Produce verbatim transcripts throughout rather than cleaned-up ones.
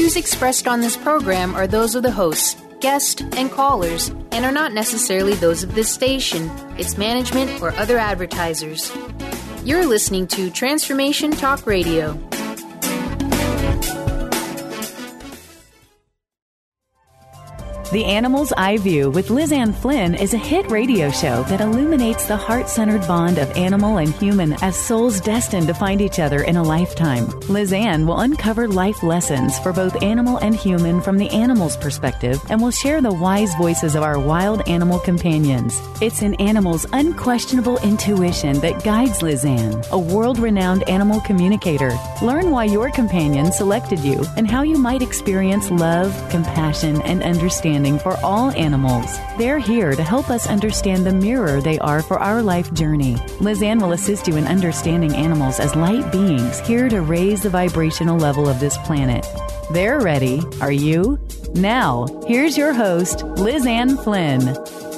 views expressed on this program are those of the hosts, guests, and callers, and are not necessarily those of this station, its management, or other advertisers. You're listening to Transformation Talk Radio. The Animal's Eye View with Liz Ann Flynn is a hit radio show that illuminates the heart-centered bond of animal and human as souls destined to find each other in a lifetime. Liz Ann will uncover life lessons for both animal and human from the animal's perspective and will share the wise voices of our wild animal companions. It's an animal's unquestionable intuition that guides Liz Ann, a world-renowned animal communicator. Learn why your companion selected you and how you might experience love, compassion, and understanding for all animals. They're here to help us understand the mirror they are for our life journey. Liz Ann will assist you in understanding animals as light beings here to raise the vibrational level of this planet. They're ready. Are you? Now, here's your host, Liz Ann Flynn.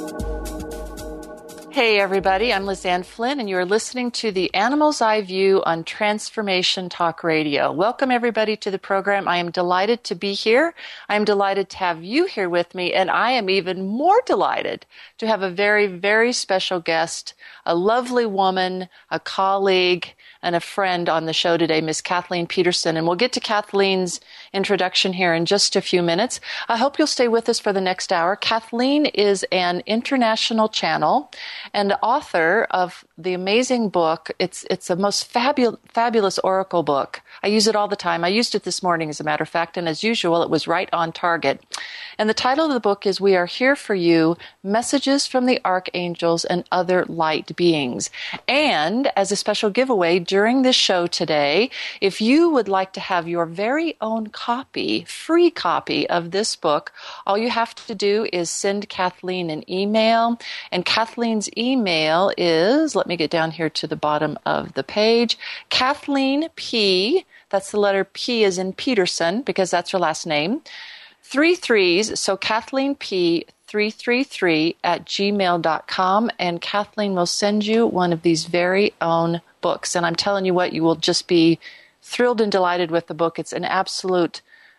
Hey everybody, I'm Liz Ann Flynn and you're listening to the Animal's Eye View on Transformation Talk Radio. Welcome everybody to the program. I am delighted to be here. I am delighted to have you here with me, and I am even more delighted to have a very, very special guest, a lovely woman, a colleague, and a friend on the show today, Miss Kathleen Peterson. And we'll get to Kathleen's introduction here in just a few minutes. I hope you'll stay with us for the next hour. Kathleen is an international channel and author of the amazing book. It's it's a most fabu- fabulous oracle book. I use it all the time. I used it this morning, as a matter of fact, and as usual, it was right on target. And the title of the book is We Are Here for You, Messages from the Archangels and Other Light Beings. And as a special giveaway during this show today, if you would like to have your very own copy, free copy of this book, all you have to do is send Kathleen an email. And Kathleen's email is, let me get down here to the bottom of the page, Kathleen P., that's the letter P as in Peterson, because that's her last name, three threes, so Kathleen P. three three three at gmail dot com, and Kathleen will send you one of these very own books. And I'm telling you what, you will just be thrilled and delighted with the book. It's an absolute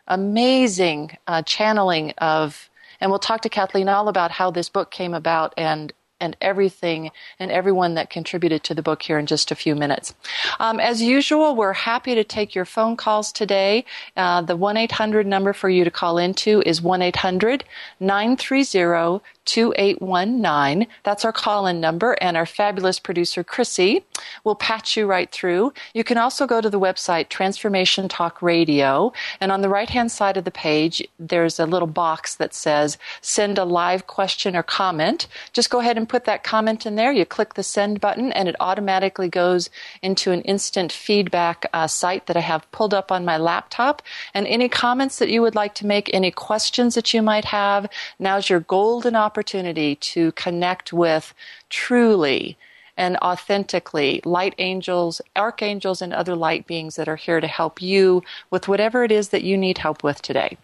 amazing uh, channeling of, and we'll talk to Kathleen all about how this book came about and and everything and everyone that contributed to the book here in just a few minutes. Um, as usual, we're happy to take your phone calls today. Uh, the one eight hundred number for you to call into is one eight hundred nine three zero two eight one nine. That's our call-in number, and our fabulous producer, Chrissy, will patch you right through. You can also go to the website, Transformation Talk Radio, and on the right-hand side of the page, there's a little box that says, send a live question or comment. Just go ahead and put that comment in there. You click the send button, and it automatically goes into an instant feedback uh, site that I have pulled up on my laptop. And any comments that you would like to make, any questions that you might have, now's your golden opportunity opportunity to connect with truly and authentically light angels, archangels, and other light beings that are here to help you with whatever it is that you need help with today.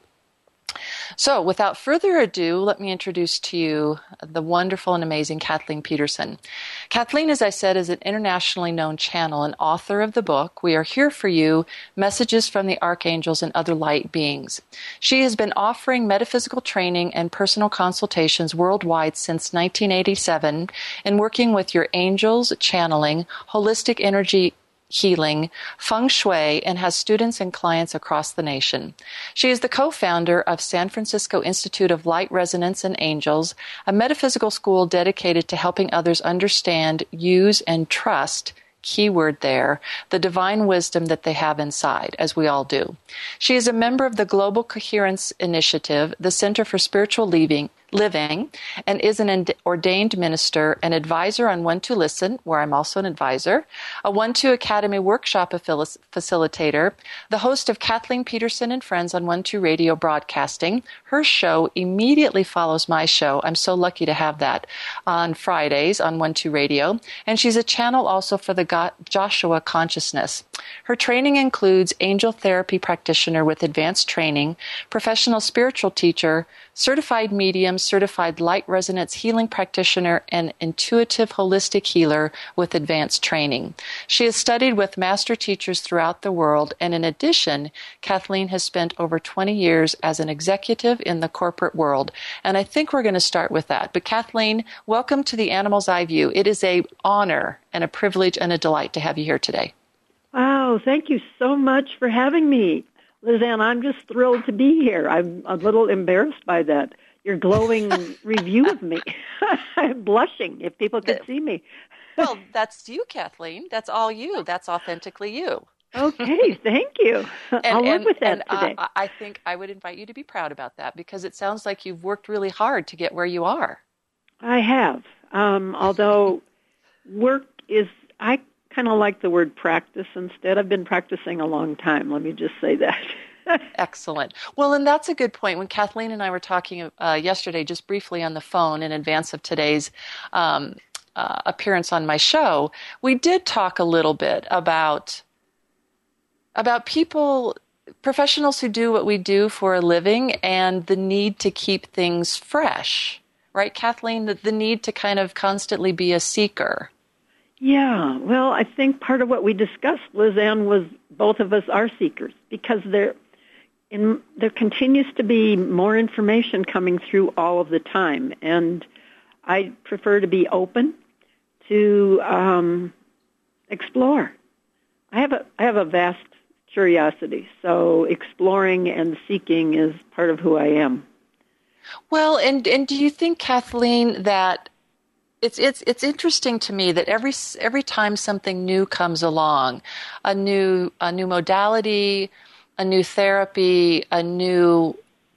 So, without further ado, let me introduce to you the wonderful and amazing Kathleen Peterson. Kathleen, as I said, is an internationally known channel and author of the book, We Are Here for You, Messages from the Archangels and Other Light Beings. She has been offering metaphysical training and personal consultations worldwide since nineteen eighty-seven and working with your angels, channeling, holistic energy healing, feng shui, and has students and clients across the nation. She is the co-founder of San Francisco Institute of Light Resonance and Angels, a metaphysical school dedicated to helping others understand, use, and trust, keyword there, the divine wisdom that they have inside, as we all do. She is a member of the Global Coherence Initiative, the Center for Spiritual Living, Living, and is an ordained minister, an advisor on One to Listen, where I'm also an advisor, a One to Academy workshop facilitator, the host of Kathleen Peterson and Friends on One to Radio Broadcasting. Her show immediately follows my show. I'm so lucky to have that on Fridays on One to Radio. And she's a channel also for the God, Joshua Consciousness. Her training includes angel therapy practitioner with advanced training, professional spiritual teacher, certified medium, certified light resonance healing practitioner and intuitive holistic healer with advanced training. She has studied with master teachers throughout the world, and in addition, Kathleen has spent over twenty years as an executive in the corporate world. And I think we're going to start with that. But Kathleen, welcome to the Animal's Eye View. It is an honor and a privilege and a delight to have you here today. Wow, thank you so much for having me. Lizanne, I'm just thrilled to be here. I'm a little embarrassed by that, your glowing review of me. I'm blushing if people could see me. Well, that's you, Kathleen. That's all you. That's authentically you. Okay, thank you. And, I'll work and, with that and, today. Uh, I think I would invite you to be proud about that because it sounds like you've worked really hard to get where you are. I have, um, although work is, I kind of like the word practice instead. I've been practicing a long time, let me just say that. Excellent. Well, and that's a good point. When Kathleen and I were talking uh, yesterday, just briefly on the phone in advance of today's um, uh, appearance on my show, we did talk a little bit about about people, professionals who do what we do for a living and the need to keep things fresh. Right, Kathleen? The, the need to kind of constantly be a seeker. Yeah, well, I think part of what we discussed, Lizanne, was both of us are seekers because there, in, there continues to be more information coming through all of the time, and I prefer to be open to um, explore. I have a I have a vast curiosity, so exploring and seeking is part of who I am. Well, and and do you think, Kathleen, that It's it's it's interesting to me that every every time something new comes along, a new a new modality, a new therapy, a new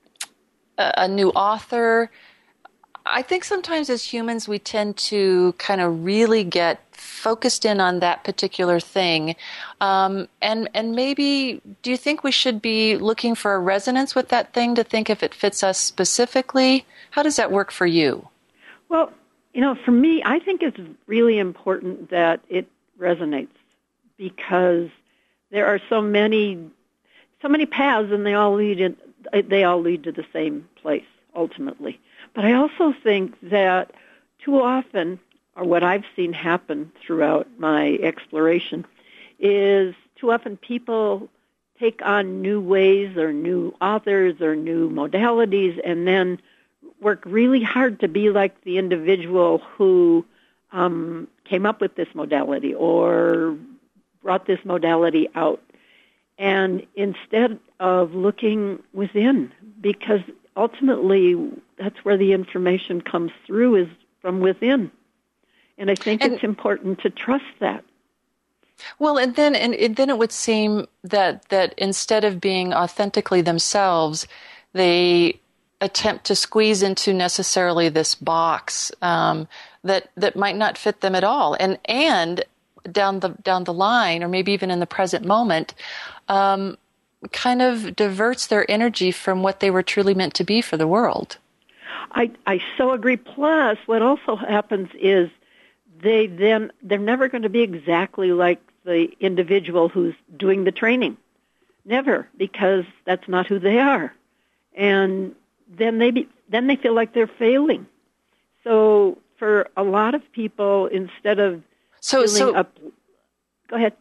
a new author, I think sometimes as humans we tend to kind of really get focused in on that particular thing, um, and and maybe do you think we should be looking for a resonance with that thing to think if it fits us specifically? How does that work for you? Well, you know, for me, I think it's really important that it resonates because there are so many, so many paths, and they all lead in, they all lead to the same place ultimately. But I also think that too often, or what I've seen happen throughout my exploration, is too often people take on new ways or new authors or new modalities, and then work really hard to be like the individual who um, came up with this modality or brought this modality out. And instead of looking within, because ultimately that's where the information comes through is from within. And I think and, it's important to trust that. Well, and then and, and then it would seem that that instead of being authentically themselves, they attempt to squeeze into necessarily this box um, that that might not fit them at all, and and down the down the line, or maybe even in the present moment, um, kind of diverts their energy from what they were truly meant to be for the world. I I so agree. Plus, what also happens is they then they're never going to be exactly like the individual who's doing the training, never, because that's not who they are, and then they be, then they feel like they're failing. So for a lot of people, instead of so, feeling so, up, go ahead.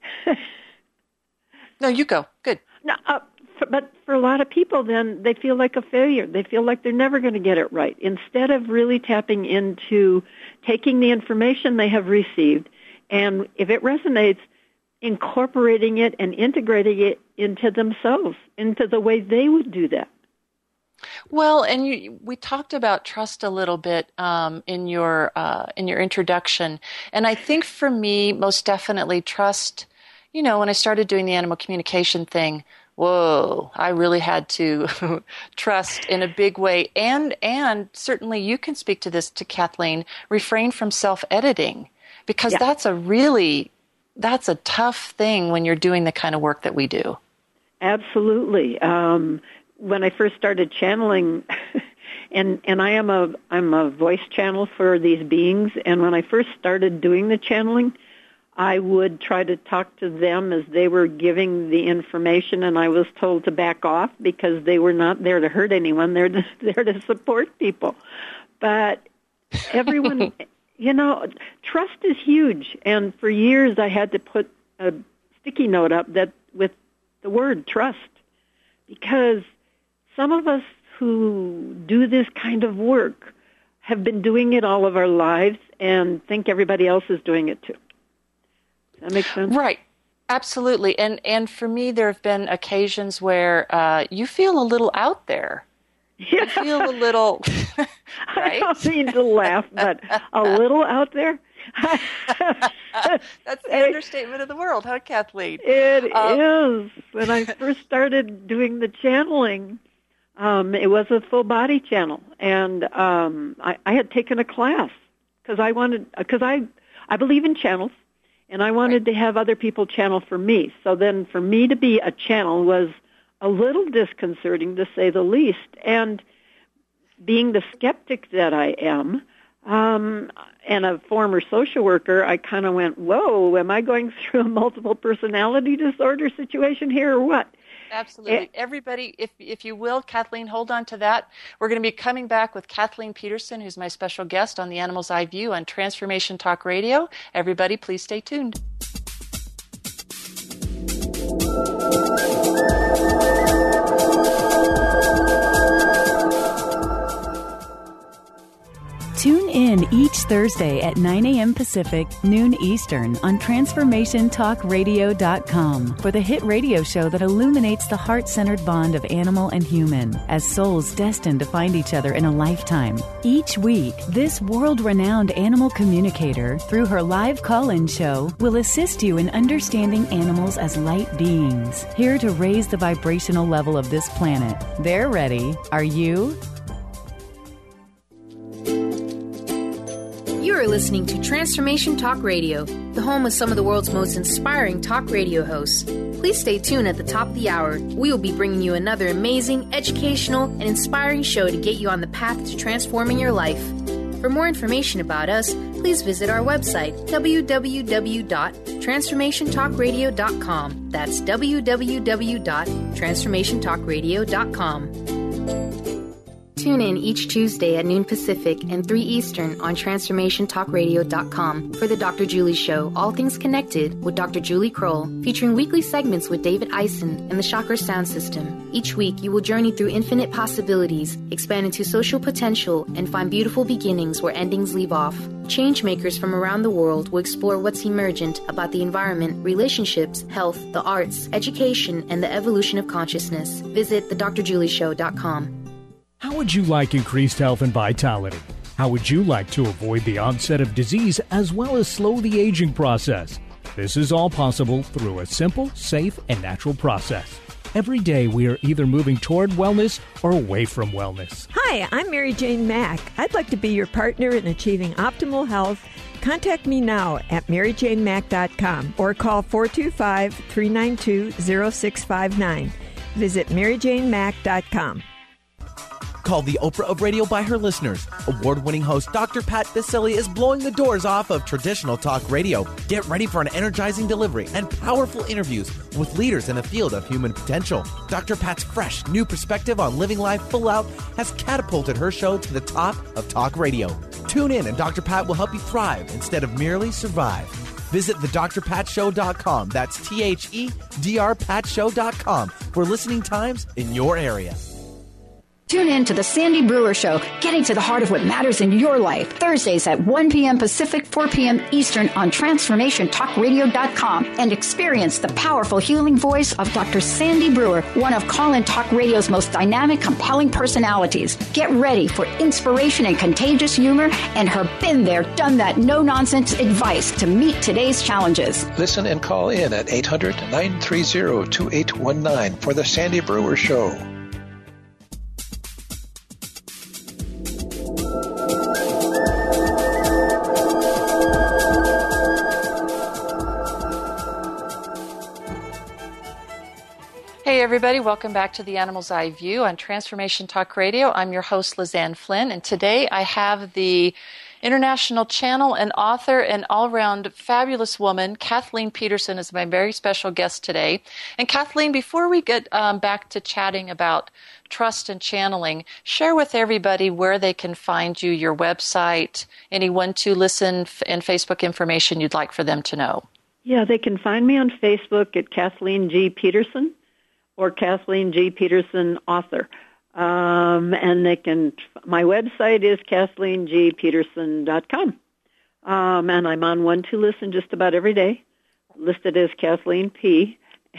No, you go. Good. No, uh, for, but for a lot of people, then they feel like a failure. They feel like they're never going to get it right. Instead of really tapping into taking the information they have received, and if it resonates, incorporating it and integrating it into themselves, into the way they would do that. Well, and you, we talked about trust a little bit um, in your uh, in your introduction, and I think for me, most definitely trust. You know, when I started doing the animal communication thing, whoa, I really had to trust in a big way, and and certainly you can speak to this, to Kathleen. Refrain from self-editing, because yeah. that's a really that's a tough thing when you're doing the kind of work that we do. Absolutely. Um, When I first started channeling, and and I am a I'm a voice channel for these beings, and when I first started doing the channeling, I would try to talk to them as they were giving the information, and I was told to back off because they were not there to hurt anyone. They're just there to support people. But everyone, you know, trust is huge. And for years I had to put a sticky note up that with the word trust, because some of us who do this kind of work have been doing it all of our lives and think everybody else is doing it too. Does that make sense? Right. Absolutely. And and for me, there have been occasions where uh, you feel a little out there. Yeah. You feel a little, right? I don't mean to laugh, but a little out there. That's the understatement of the world, huh, Kathleen? It um, is. When I first started doing the channeling, um, it was a full body channel, and um, I, I had taken a class because I wanted because I I believe in channels, and I wanted right. to have other people channel for me. So then, for me to be a channel was a little disconcerting, to say the least. And being the skeptic that I am, um, and a former social worker, I kind of went, whoa, am I going through a multiple personality disorder situation here or what? Absolutely. It, Everybody, if if you will, Kathleen, hold on to that. We're going to be coming back with Kathleen Peterson, who's my special guest on the Animal's Eye View on Transformation Talk Radio. Everybody, please stay tuned. Tune in each Thursday at nine a.m. Pacific, noon Eastern on transformation talk radio dot com for the hit radio show that illuminates the heart-centered bond of animal and human as souls destined to find each other in a lifetime. Each week, this world-renowned animal communicator, through her live call-in show, will assist you in understanding animals as light beings, here to raise the vibrational level of this planet. They're ready. Are you? You are listening to Transformation Talk Radio, the home of some of the world's most inspiring talk radio hosts. Please stay tuned at the top of the hour. We will be bringing you another amazing, educational, and inspiring show to get you on the path to transforming your life. For more information about us, please visit our website, w w w dot transformation talk radio dot com. That's w w w dot transformation talk radio dot com. Tune in each Tuesday at noon Pacific and three Eastern on transformation talk radio dot com for the Doctor Julie Show, All Things Connected with Doctor Julie Kroll, featuring weekly segments with David Eisen and the Chakra Sound System. Each week, you will journey through infinite possibilities, expand into social potential, and find beautiful beginnings where endings leave off. Changemakers from around the world will explore what's emergent about the environment, relationships, health, the arts, education, and the evolution of consciousness. Visit the dr julie show dot com. How would you like increased health and vitality? How would you like to avoid the onset of disease as well as slow the aging process? This is all possible through a simple, safe, and natural process. Every day we are either moving toward wellness or away from wellness. Hi, I'm Mary Jane Mack. I'd like to be your partner in achieving optimal health. Contact me now at mary jane mack dot com or call four two five, three nine two, zero six five nine. Visit mary jane mack dot com. Called the Oprah of radio by her listeners, award-winning host Doctor Pat Baccili is blowing the doors off of traditional talk radio. Get ready for an energizing delivery and powerful interviews with leaders in the field of human potential. Doctor Pat's fresh, new perspective on living life full out has catapulted her show to the top of talk radio. Tune in and Doctor Pat will help you thrive instead of merely survive. Visit the dr pat show dot com. That's T H E D R pat show dot com for listening times in your area. Tune in to The Sandy Brewer Show, getting to the heart of what matters in your life. Thursdays at one p.m. Pacific, four p.m. Eastern on transformation talk radio dot com, and experience the powerful healing voice of Doctor Sandy Brewer, one of Call-In Talk Radio's most dynamic, compelling personalities. Get ready for inspiration and contagious humor and her been there, done that, no-nonsense advice to meet today's challenges. Listen and call in at eight hundred, nine three zero, two eight one nine for The Sandy Brewer Show. Hey everybody, welcome back to the Animal's Eye View on Transformation Talk Radio. I'm your host, Lizanne Flynn, and today I have the International channel and author and all-around fabulous woman, Kathleen Peterson, is my very special guest today. And Kathleen, before we get um, back to chatting about trust and channeling, share with everybody where they can find you, your website, any one to listen and Facebook information you'd like for them to know. Yeah, they can find me on Facebook at Kathleen G. Peterson or Kathleen G. Peterson Author. Um, and they can, my website is kathleen g peterson dot com. Um, and I'm on One to Listen just about every day, listed as Kathleen P.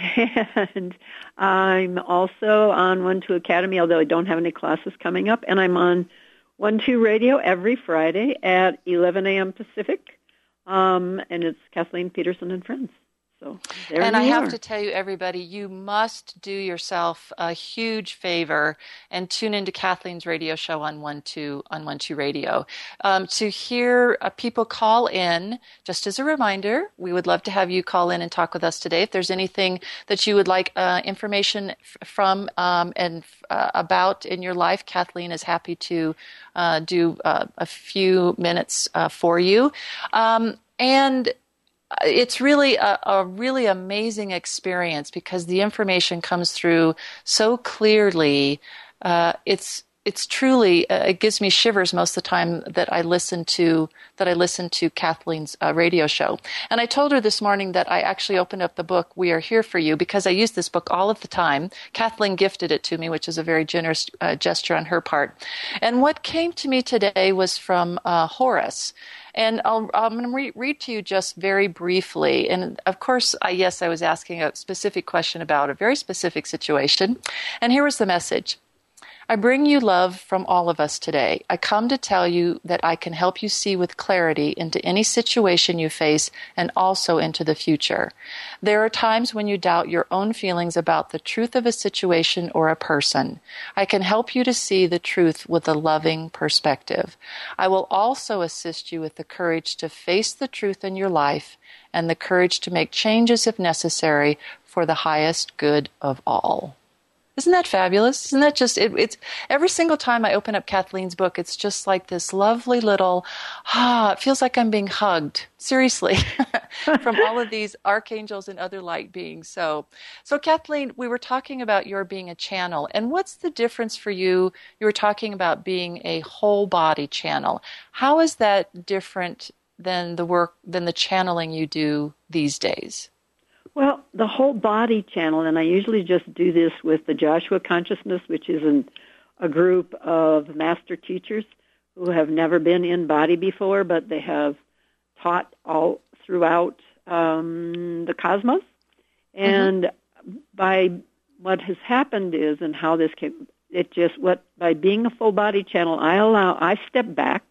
And I'm also on One to Academy, although I don't have any classes coming up. And I'm on One to Radio every Friday at eleven a.m. Pacific. Um, and it's Kathleen Peterson and Friends. So there and I have are. to tell you, everybody, you must do yourself a huge favor and tune into Kathleen's radio show on One Two on One Two Radio um, to hear uh, people call in. Just as a reminder, we would love to have you call in and talk with us today. If there's anything that you would like uh, information f- from um, and uh, about in your life, Kathleen is happy to uh, do uh, a few minutes uh, for you. Um, and It's really a, a really amazing experience because the information comes through so clearly. Uh, it's it's truly uh, it gives me shivers most of the time that I listen to that I listen to Kathleen's uh, radio show. And I told her this morning that I actually opened up the book "We Are Here for You" because I use this book all of the time. Kathleen gifted it to me, which is a very generous uh, gesture on her part. And what came to me today was from uh, Horace. And I'll, I'm going to re- read to you just very briefly. And of course, I, yes, I was asking a specific question about a very specific situation. And here was the message. I bring you love from all of us today. I come to tell you that I can help you see with clarity into any situation you face and also into the future. There are times when you doubt your own feelings about the truth of a situation or a person. I can help you to see the truth with a loving perspective. I will also assist you with the courage to face the truth in your life and the courage to make changes if necessary for the highest good of all. Isn't that fabulous? Isn't that just, it, it's every single time I open up Kathleen's book, it's just like this lovely little, ah, it feels like I'm being hugged, seriously, from all of these archangels and other light beings. So, so Kathleen, we were talking about your being a channel, and what's the difference for you? You were talking about being a whole body channel. How is that different than the work, than the channeling you do these days? Well, the whole body channel, and I usually just do this with the Joshua Consciousness, which is an, a group of master teachers who have never been in body before, but they have taught all throughout um, the cosmos. And mm-hmm. by what has happened is, and how this came, it just, what by being a full body channel, I allow, I step back,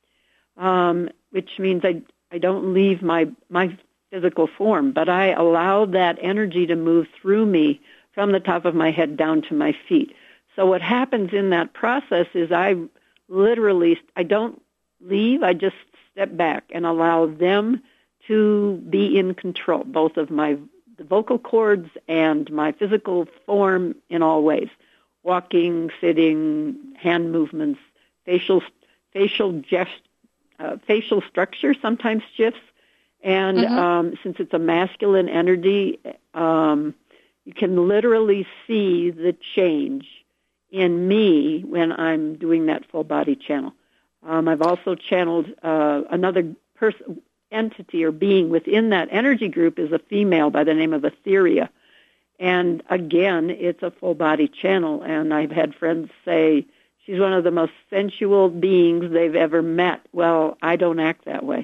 um, which means I, I don't leave my, my physical form, but I allow that energy to move through me from the top of my head down to my feet. So what happens in that process is I literally, I don't leave, I just step back and allow them to be in control, both of my the vocal cords and my physical form in all ways. Walking, sitting, hand movements, facial facial gest, uh, facial structure sometimes shifts. And mm-hmm. um, since it's a masculine energy, um, you can literally see the change in me when I'm doing that full body channel. Um, I've also channeled uh, another person, entity or being within that energy group is a female by the name of Etheria. And again, it's a full body channel. And I've had friends say she's one of the most sensual beings they've ever met. Well, I don't act that way.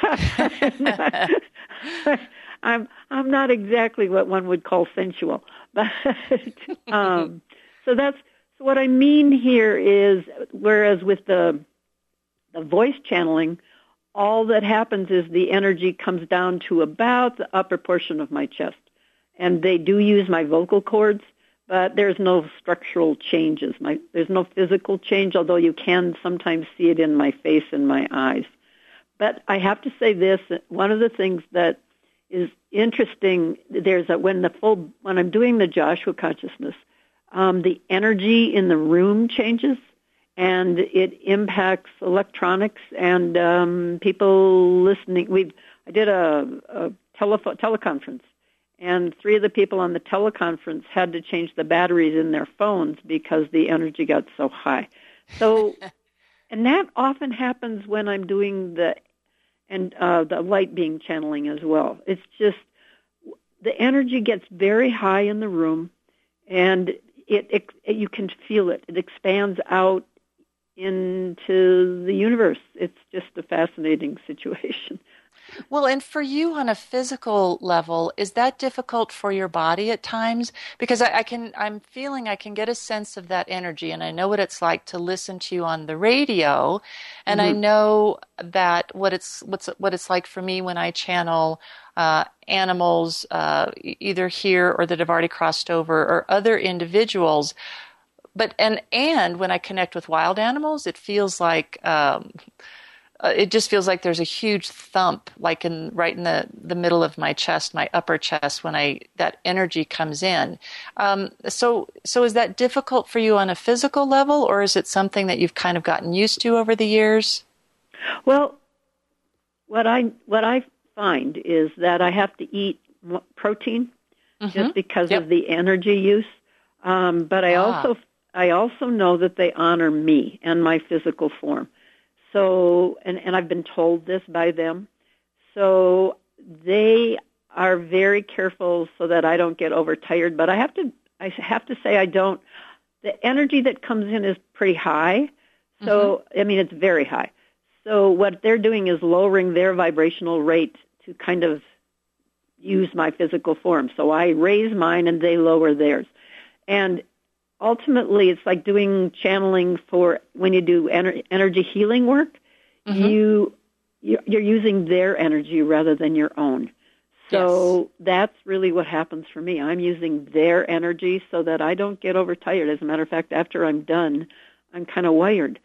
I'm I'm not exactly what one would call sensual, but um, so that's so what I mean here is whereas with the the voice channeling, all that happens is the energy comes down to about the upper portion of my chest, and they do use my vocal cords, but there's no structural changes. My there's no physical change, although you can sometimes see it in my face and my eyes. But I have to say this, one of the things that is interesting, there's a, when the full, when I'm doing the Joshua Consciousness, um, the energy in the room changes, and it impacts electronics and um, people listening. We I did a, a telefo- teleconference, and three of the people on the teleconference had to change the batteries in their phones because the energy got so high. So, and that often happens when I'm doing the and uh, the light being channeling as well. It's just the energy gets very high in the room, and it, it, it you can feel it. It expands out into the universe. It's just a fascinating situation. Well, and for you on a physical level, is that difficult for your body at times? Because I, I can, I'm feeling I can get a sense of that energy, and I know what it's like to listen to you on the radio, and mm-hmm. I know that what it's what's what it's like for me when I channel uh, animals, uh, either here or that have already crossed over, or other individuals. But and and when I connect with wild animals, it feels like. Um, Uh, it just feels like there's a huge thump, like in right in the, the middle of my chest, my upper chest, when I that energy comes in. Um, so, so is that difficult for you on a physical level, or is it something that you've kind of gotten used to over the years? Well, what I what I find is that I have to eat protein mm-hmm. just because yep. of the energy use. Um, but I ah. also I also know that they honor me and my physical form. So, and, and I've been told this by them. So they are very careful so that I don't get overtired. But I have to, I have to say I don't. The energy that comes in is pretty high. So, mm-hmm. I mean, it's very high. So what they're doing is lowering their vibrational rate to kind of use my physical form. So I raise mine and they lower theirs. And ultimately, it's like doing channeling for when you do ener- energy healing work. Mm-hmm. You you're using their energy rather than your own. So yes. that's really what happens for me. I'm using their energy so that I don't get overtired. As a matter of fact, after I'm done, I'm kind of wired.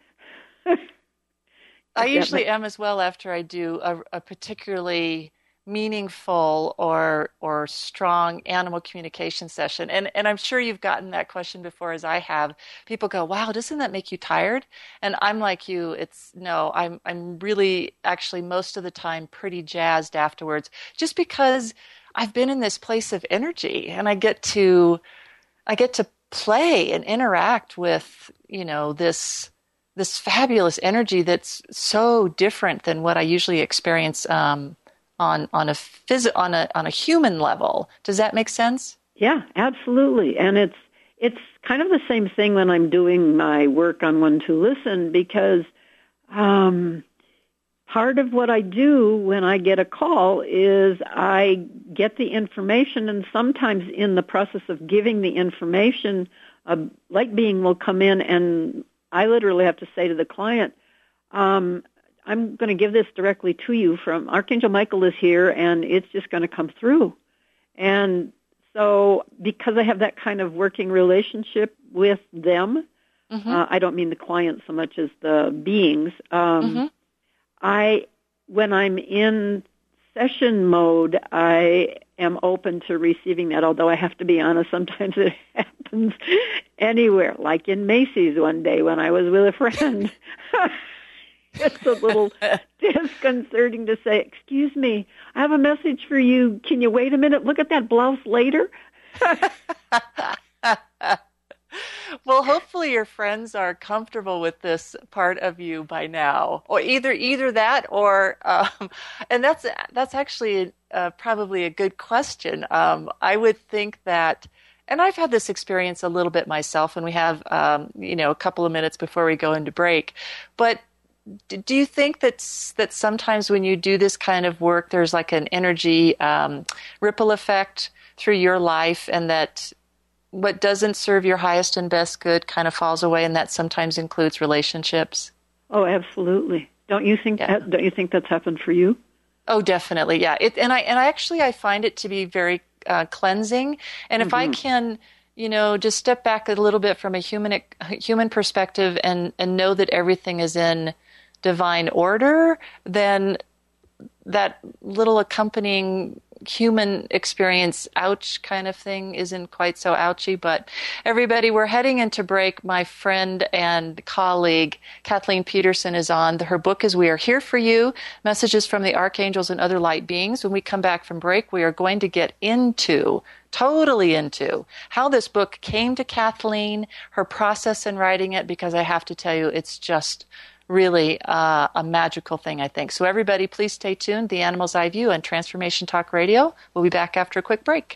I usually am as well after I do a, a particularly meaningful or or strong animal communication session. And and I'm sure you've gotten that question before, as I have. People go, wow, doesn't that make you tired? And I'm like you, it's no, I'm I'm really actually most of the time pretty jazzed afterwards, just because I've been in this place of energy and I get to I get to play and interact with, you know, this this fabulous energy that's so different than what I usually experience um on on a phys- on a on a human level. Does that make sense? Yeah, absolutely. And it's it's kind of the same thing when I'm doing my work on One to Listen, because um, part of what I do when I get a call is I get the information, and sometimes in the process of giving the information, a light being will come in, and I literally have to say to the client, um, I'm going to give this directly to you from Archangel Michael is here, and it's just going to come through. And so because I have that kind of working relationship with them, mm-hmm. uh, I don't mean the client so much as the beings, um, mm-hmm. I, when I'm in session mode, I am open to receiving that, although I have to be honest, sometimes it happens anywhere, like in Macy's one day when I was with a friend. It's a little disconcerting to say, excuse me, I have a message for you. Can you wait a minute? Look at that blouse later. Well, hopefully your friends are comfortable with this part of you by now, or either either that or, um, and that's that's actually uh, probably a good question. Um, I would think that, and I've had this experience a little bit myself, and we have, um, you know, a couple of minutes before we go into break, but do you think that that sometimes when you do this kind of work, there's like an energy um, ripple effect through your life, and that what doesn't serve your highest and best good kind of falls away, and that sometimes includes relationships? Oh, absolutely. Don't you think? Yeah. That, don't you think that's happened for you? Oh, definitely. Yeah. It, and I and I actually I find it to be very uh, cleansing, and mm-hmm. if I can, you know, just step back a little bit from a human human perspective and and know that everything is in divine order, then that little accompanying human experience, ouch kind of thing isn't quite so ouchy. But everybody, we're heading into break. My friend and colleague, Kathleen Peterson, is on. Her book is We Are Here For You, Messages from the Archangels and Other Light Beings. When we come back from break, we are going to get into totally into how this book came to Kathleen, her process in writing it, because I have to tell you, it's just really uh, a magical thing, I think. So everybody, please stay tuned. The Animal's Eye View on Transformation Talk Radio. We'll be back after a quick break.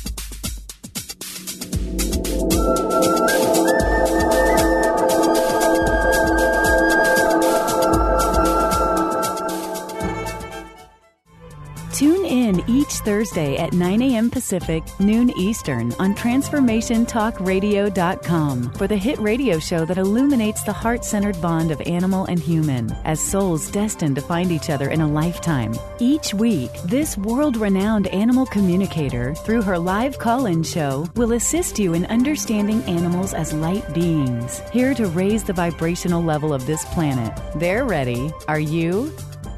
Tune in each Thursday at nine a.m. Pacific, noon Eastern on Transformation Talk Radio dot com for the hit radio show that illuminates the heart-centered bond of animal and human as souls destined to find each other in a lifetime. Each week, this world-renowned animal communicator, through her live call-in show, will assist you in understanding animals as light beings, here to raise the vibrational level of this planet. They're ready. Are you?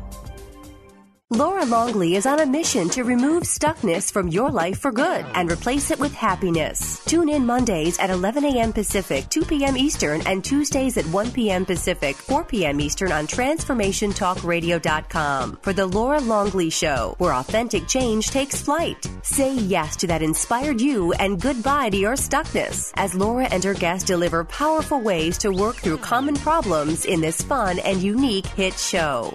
Laura Longley is on a mission to remove stuckness from your life for good and replace it with happiness. Tune in Mondays at eleven a.m. Pacific, two p.m. Eastern, and Tuesdays at one p.m. Pacific, four p.m. Eastern on Transformation Talk Radio dot com for The Laura Longley Show, where authentic change takes flight. Say yes to that inspired you and goodbye to your stuckness as Laura and her guests deliver powerful ways to work through common problems in this fun and unique hit show.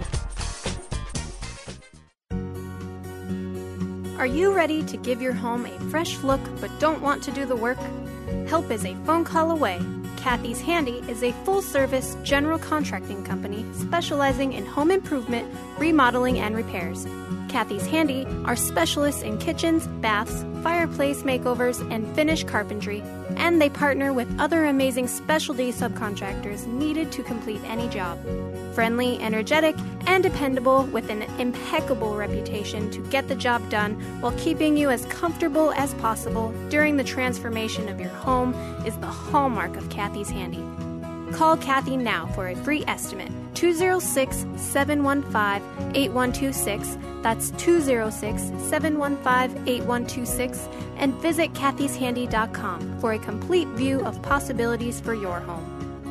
Are you ready to give your home a fresh look but don't want to do the work? Help is a phone call away. Kathy's Handy is a full-service general contracting company specializing in home improvement, remodeling, and repairs. Kathy's Handy are specialists in kitchens, baths, fireplace makeovers, and finish carpentry, and they partner with other amazing specialty subcontractors needed to complete any job. Friendly, energetic, and dependable with an impeccable reputation to get the job done while keeping you as comfortable as possible during the transformation of your home is the hallmark of Kathy's Handy. Call Kathy now for a free estimate. two oh six, seven one five, eight one two six. That's two oh six, seven one five, eight one two six. And visit Kathys Handy dot com for a complete view of possibilities for your home.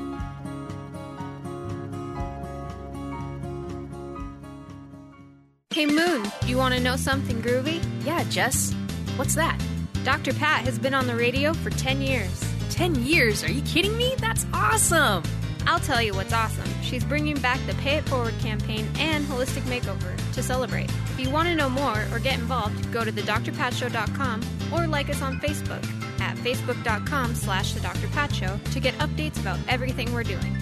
Hey Moon, you want to know something groovy? Yeah, Jess. What's that? Doctor Pat has been on the radio for ten years. Ten years? Are you kidding me? That's awesome! I'll tell you what's awesome. She's bringing back the Pay It Forward campaign and Holistic Makeover to celebrate. If you want to know more or get involved, go to the dr pat show dot com or like us on Facebook at facebook dot com slash the Doctor Pat Show to get updates about everything we're doing.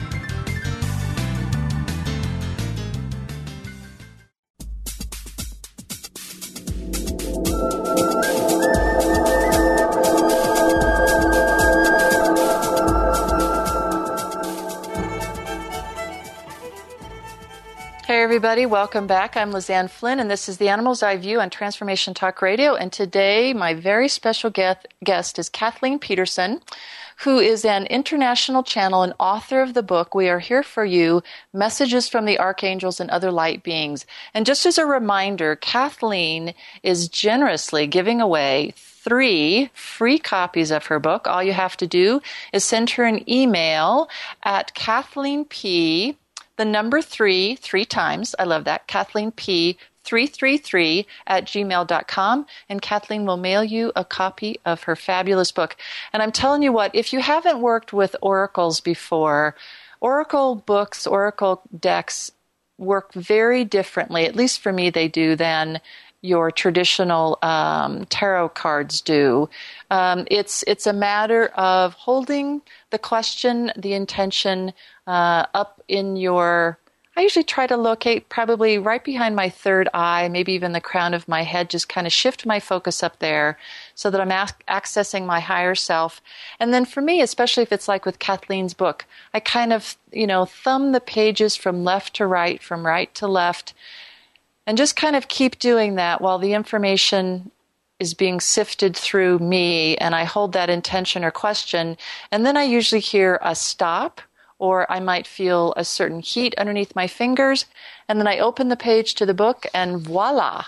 Hey everybody, welcome back. I'm Lizanne Flynn and this is The Animal's Eye View on Transformation Talk Radio. And today my very special guest, guest is Kathleen Peterson, who is an international channel and author of the book, We Are Here For You, Messages from the Archangels and Other Light Beings. And just as a reminder, Kathleen is generously giving away three free copies of her book. All you have to do is send her an email at Kathleen P., the number three, three times. I love that. Kathleen P. three three three at gmail dot com, and Kathleen will mail you a copy of her fabulous book. And I'm telling you what, if you haven't worked with oracles before, oracle books, oracle decks work very differently, at least for me they do, than your traditional um, tarot cards do. Um, it's it's a matter of holding the question, the intention uh, up in your, I usually try to locate probably right behind my third eye, maybe even the crown of my head, just kind of shift my focus up there so that I'm ac- accessing my higher self. And then for me, especially if it's like with Kathleen's book, I kind of, you know, thumb the pages from left to right, from right to left, and just kind of keep doing that while the information is being sifted through me, and I hold that intention or question, and then I usually hear a stop, or I might feel a certain heat underneath my fingers, and then I open the page to the book, and voila,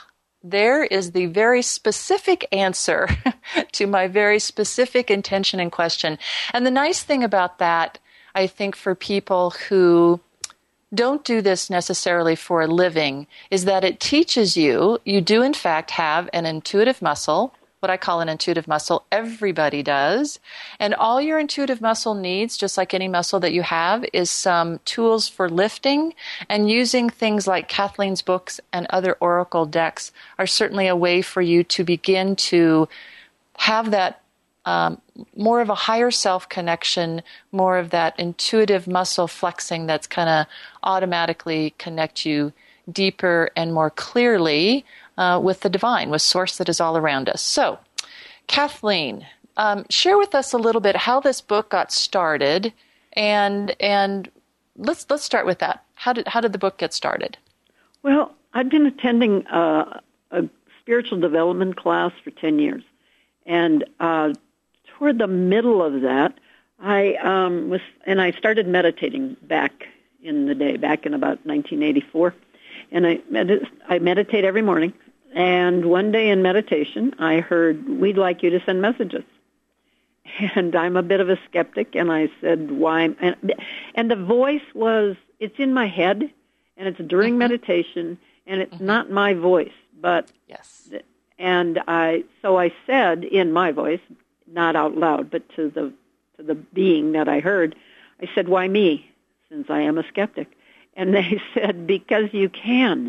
there is the very specific answer to my very specific intention and question. And the nice thing about that, I think, for people who don't do this necessarily for a living, is that it teaches you, you do in fact have an intuitive muscle, what I call an intuitive muscle. Everybody does. And all your intuitive muscle needs, just like any muscle that you have, is some tools for lifting, and using things like Kathleen's books and other oracle decks are certainly a way for you to begin to have that um, more of a higher self connection, more of that intuitive muscle flexing that's going to automatically connect you deeper and more clearly Uh, with the divine, with source that is all around us. So, Kathleen, um, share with us a little bit how this book got started, and and let's let's start with that. How did how did the book get started? Well, I've been attending uh, a spiritual development class for ten years, and uh, toward the middle of that, I um, was and I started meditating back in the day, back in about nineteen eighty-four. And I, med- I meditate every morning. And one day in meditation, I heard, "We'd like you to send messages." And I'm a bit of a skeptic, and I said, why? And, and the voice was, it's in my head, and it's during mm-hmm. meditation, and it's mm-hmm. not my voice. But yes. And I, so I said in my voice, not out loud, but to the to the being that I heard, I said, "Why me, since I am a skeptic?" And they said, "Because you can."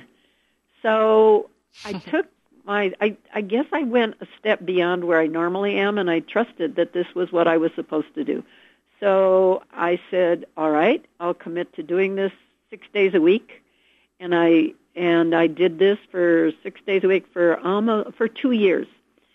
So I took my, I, I guess I went a step beyond where I normally am, and I trusted that this was what I was supposed to do. So I said, all right, I'll commit to doing this six days a week. And I and I did this for six days a week for almost, for two years.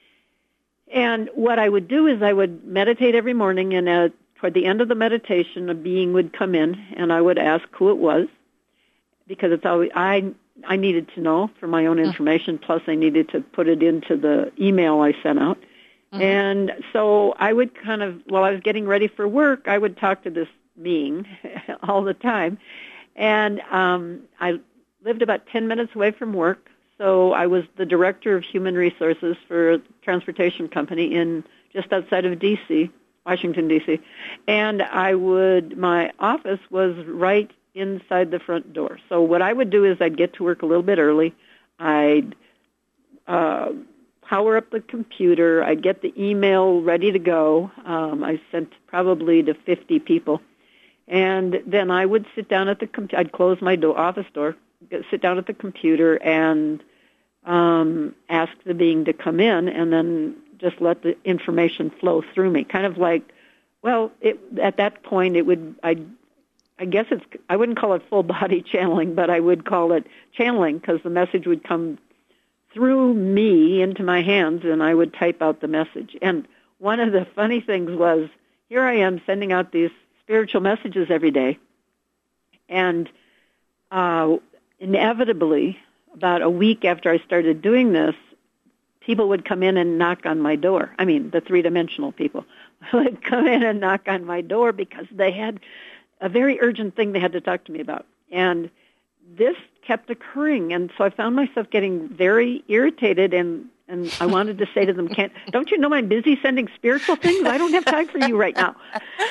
And what I would do is I would meditate every morning, and uh, toward the end of the meditation, a being would come in, and I would ask who it was, because it's always I I needed to know for my own information. Mm-hmm. Plus, I needed to put it into the email I sent out. Mm-hmm. And so I would kind of, while I was getting ready for work, I would talk to this being all the time. And um, I lived about ten minutes away from work, so I was the director of human resources for a transportation company in just outside of D C, Washington, D C. And I would, my office was right inside the front door. So what I would do is I'd get to work a little bit early. I'd uh, power up the computer. I'd get the email ready to go. Um, I sent probably to fifty people. And then I would sit down at the computer. I'd close my door, office door, sit down at the computer and um, ask the being to come in, and then just let the information flow through me. Kind of like, well, it, at that point it would, I'd I guess it's, I wouldn't call it full body channeling, but I would call it channeling, because the message would come through me into my hands, and I would type out the message. And one of the funny things was, here I am sending out these spiritual messages every day, and uh, inevitably, about a week after I started doing this, people would come in and knock on my door. I mean, the three-dimensional people would come in and knock on my door because they had a very urgent thing they had to talk to me about. And this kept occurring, and so I found myself getting very irritated, and, and I wanted to say to them, Can't, don't you know I'm busy sending spiritual things? I don't have time for you right now.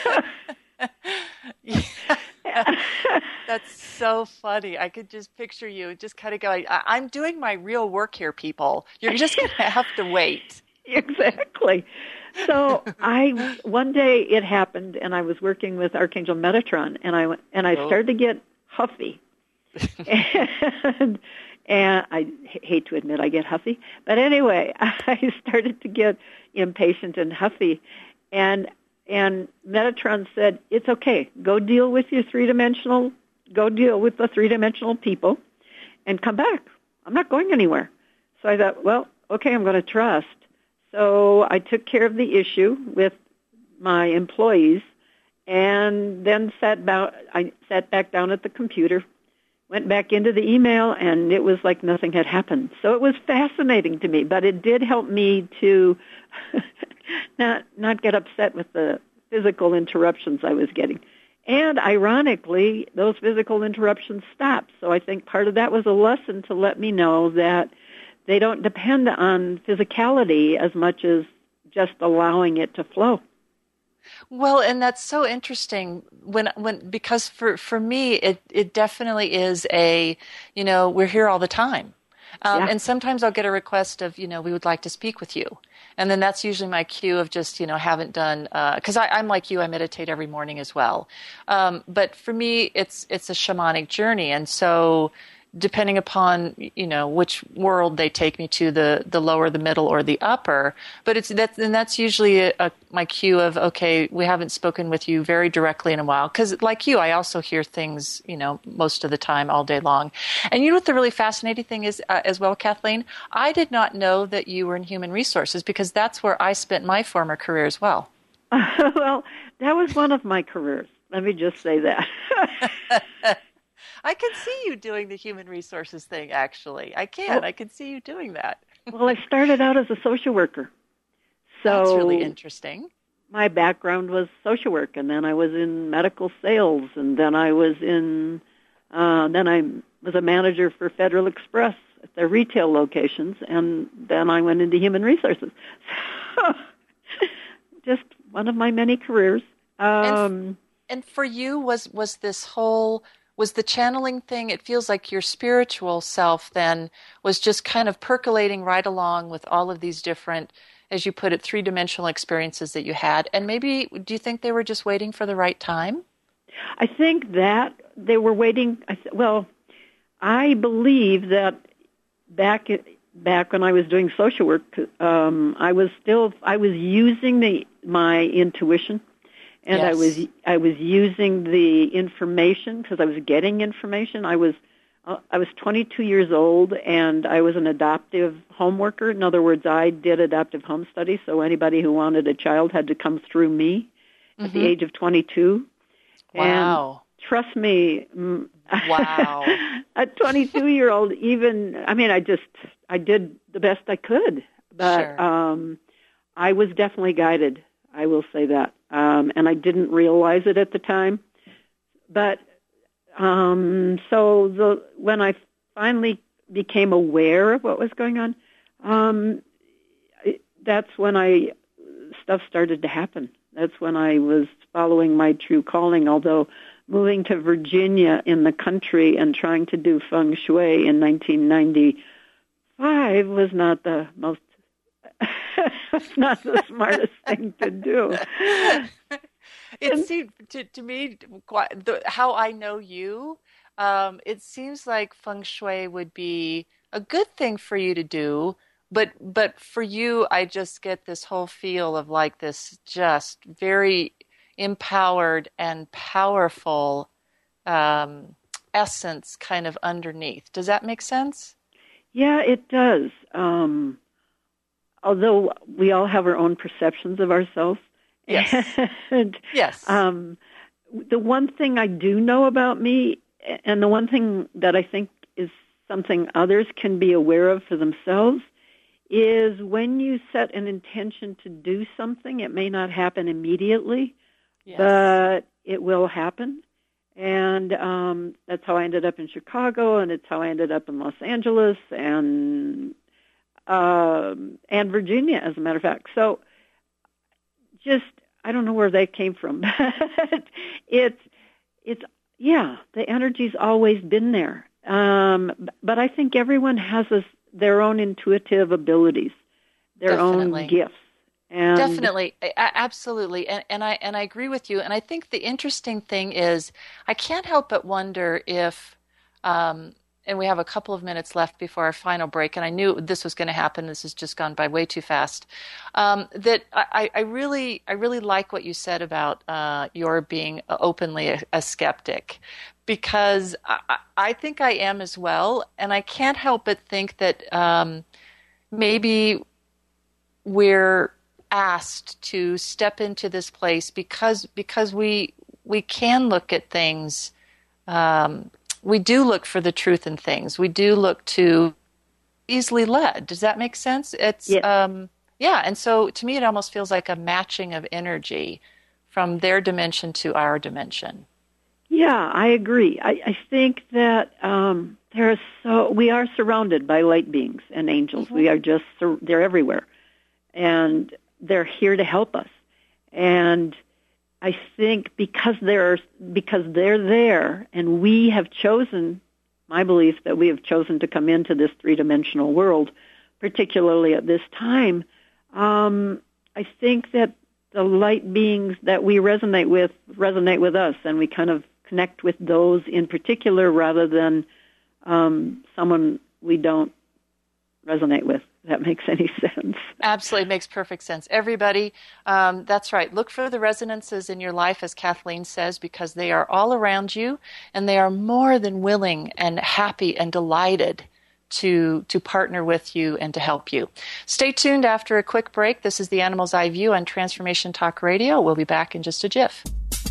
That's so funny. I could just picture you just kind of going, I- I'm doing my real work here, people. You're just going to have to wait. Exactly. So I one day it happened, and I was working with Archangel Metatron, and I and I started to get huffy, and, and I hate to admit I get huffy, but anyway, I started to get impatient and huffy, and and Metatron said, "It's okay. Go deal with your three dimensional. Go deal with the three dimensional people, and come back. I'm not going anywhere." So I thought, well, okay, I'm going to trust. So I took care of the issue with my employees, and then sat down. I sat back down at the computer, went back into the email, and it was like nothing had happened. So it was fascinating to me, but it did help me to not not get upset with the physical interruptions I was getting. And ironically, those physical interruptions stopped. So I think part of that was a lesson to let me know that they don't depend on physicality as much as just allowing it to flow. Well, and that's so interesting when, when, because for, for me, it, it definitely is a, you know, we're here all the time. Um, Yeah. And sometimes I'll get a request of, you know, we would like to speak with you. And then that's usually my cue of just, you know, haven't done, because uh, I'm like you, I meditate every morning as well. Um, but for me, it's it's a shamanic journey. And so depending upon, you know, which world they take me to, the, the lower, the middle, or the upper. But it's that's, and that's usually a, a, my cue of, okay, we haven't spoken with you very directly in a while. Because like you, I also hear things, you know, most of the time, all day long. And you know what the really fascinating thing is uh, as well, Kathleen? I did not know that you were in human resources, because that's where I spent my former career as well. Well, that was one of my careers. Let me just say that. I can see you doing the human resources thing, actually. I can. Oh. I can see you doing that. Well, I started out as a social worker. So that's really interesting. My background was social work, and then I was in medical sales, and then I was in, uh, then I was a manager for Federal Express at their retail locations, and then I went into human resources. So, just one of my many careers. Um, and, and for you, was was this whole... was the channeling thing, it feels like your spiritual self then was just kind of percolating right along with all of these different, as you put it, three-dimensional experiences that you had. And maybe, do you think they were just waiting for the right time? I think that they were waiting. I th- well, I believe that back back when I was doing social work, um, I was still, I was using the my intuition. And yes. I was I was using the information because I was getting information. I was uh, I was twenty-two years old, and I was an adoptive home worker. In other words, I did adoptive home studies. So anybody who wanted a child had to come through me mm-hmm. at the age of twenty-two. Wow! And trust me, wow! A twenty-two-year-old, even I mean, I just I did the best I could, but sure. um, I was definitely guided. I will say that. Um, and I didn't realize it at the time. But um, so the, when I finally became aware of what was going on, um, it, that's when I stuff started to happen. That's when I was following my true calling, although moving to Virginia in the country and trying to do feng shui in nineteen ninety-five was not the most it's not the smartest thing to do. It seemed to, to me, quite, the, how I know you, um, it seems like feng shui would be a good thing for you to do, but but for you, I just get this whole feel of like this just very empowered and powerful um, essence kind of underneath. Does that make sense? Yeah, it does. Um Although we all have our own perceptions of ourselves. Yes. and, yes. Um, the one thing I do know about me, and the one thing that I think is something others can be aware of for themselves, is when you set an intention to do something, it may not happen immediately, yes. but it will happen. And um, that's how I ended up in Chicago, and it's how I ended up in Los Angeles, and Um, and Virginia, as a matter of fact. So just, I don't know where they came from, but it's, it's, yeah, the energy's always been there. Um, but I think everyone has a, their own intuitive abilities, their Definitely. own gifts. And Definitely, I, absolutely, and, and I and I agree with you. And I think the interesting thing is, I can't help but wonder if, um, and we have a couple of minutes left before our final break, and I knew this was going to happen. This has just gone by way too fast. Um, that I, I really, I really like what you said about uh, your being openly a, a skeptic, because I, I think I am as well, and I can't help but think that um, maybe we're asked to step into this place because because we we can look at things. Um, We do look for the truth in things. We do look to easily led. Does that make sense? It's yes. um, yeah. And so to me, it almost feels like a matching of energy from their dimension to our dimension. Yeah, I agree. I, I think that um, there are so we are surrounded by light beings and angels. Mm-hmm. We are just they're everywhere, and they're here to help us. And I think because they're because they're there, and we have chosen, my belief that we have chosen to come into this three-dimensional world, particularly at this time. Um, I think that the light beings that we resonate with resonate with us, and we kind of connect with those in particular rather than um, someone we don't resonate with. If that makes any sense. Absolutely, makes perfect sense. Everybody, um, that's right. Look for the resonances in your life, as Kathleen says, because they are all around you, and they are more than willing and happy and delighted to to partner with you and to help you. Stay tuned after a quick break. This is the Animal's Eye View on Transformation Talk Radio. We'll be back in just a jiff.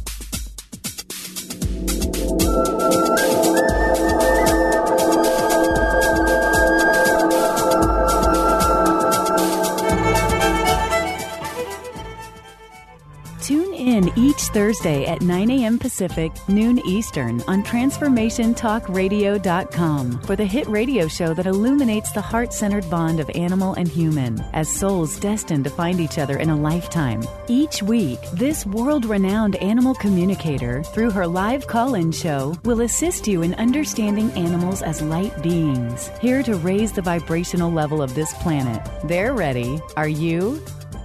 Tune in each Thursday at nine a.m. Pacific, noon Eastern on transformation talk radio dot com for the hit radio show that illuminates the heart-centered bond of animal and human as souls destined to find each other in a lifetime. Each week, this world-renowned animal communicator, through her live call-in show, will assist you in understanding animals as light beings, here to raise the vibrational level of this planet. They're ready. Are you?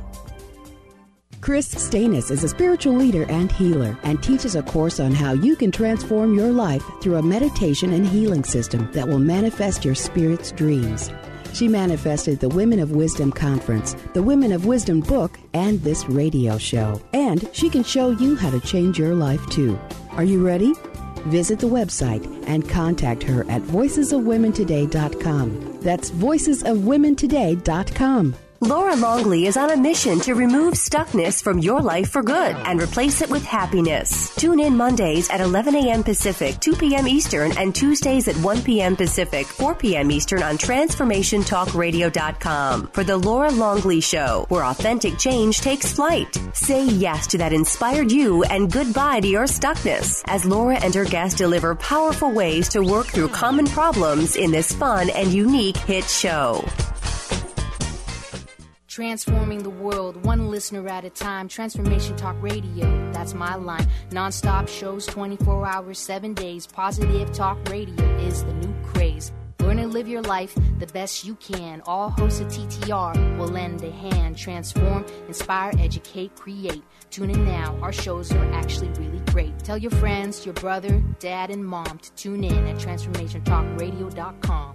Chris Stanis is a spiritual leader and healer and teaches a course on how you can transform your life through a meditation and healing system that will manifest your spirit's dreams. She manifested the Women of Wisdom Conference, the Women of Wisdom book, and this radio show. And she can show you how to change your life too. Are you ready? Visit the website and contact her at voices of women today dot com. That's voices of women today dot com. Laura Longley is on a mission to remove stuckness from your life for good and replace it with happiness. Tune in Mondays at eleven a.m. Pacific, two p.m. Eastern, and Tuesdays at one p.m. Pacific, four p.m. Eastern on transformation talk radio dot com for The Laura Longley Show, where authentic change takes flight. Say yes to that inspired you and goodbye to your stuckness as Laura and her guests deliver powerful ways to work through common problems in this fun and unique hit show. Transforming the world, one listener at a time. Transformation Talk Radio, that's my line. Non-stop shows, twenty-four hours, seven days. Positive Talk Radio is the new craze. Learn and live your life the best you can. All hosts of T T R will lend a hand. Transform, inspire, educate, create. Tune in now. Our shows are actually really great. Tell your friends, your brother, dad, and mom to tune in at transformation talk radio dot com.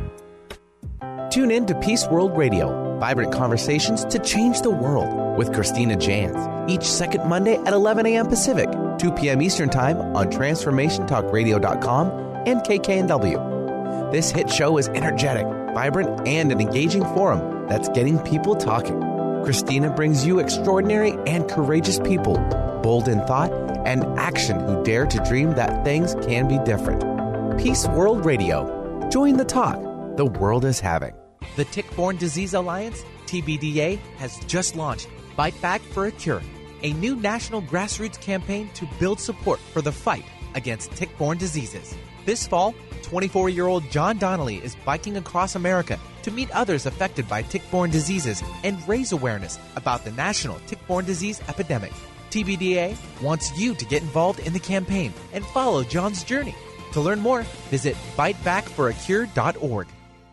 Tune in to Peace World Radio, vibrant conversations to change the world with Christina Jans, each second Monday at eleven a.m. Pacific, two p.m. Eastern Time on transformation talk radio dot com and K K N W. This hit show is energetic, vibrant, and an engaging forum that's getting people talking. Christina brings you extraordinary and courageous people, bold in thought and action who dare to dream that things can be different. Peace World Radio. Join the talk the world is having. The Tick-Borne Disease Alliance, T B D A, has just launched Bite Back for a Cure, a new national grassroots campaign to build support for the fight against tick-borne diseases. This fall, twenty-four-year-old John Donnelly is biking across America to meet others affected by tick-borne diseases and raise awareness about the national tick-borne disease epidemic. T B D A wants you to get involved in the campaign and follow John's journey. To learn more, visit bite back for a cure dot org.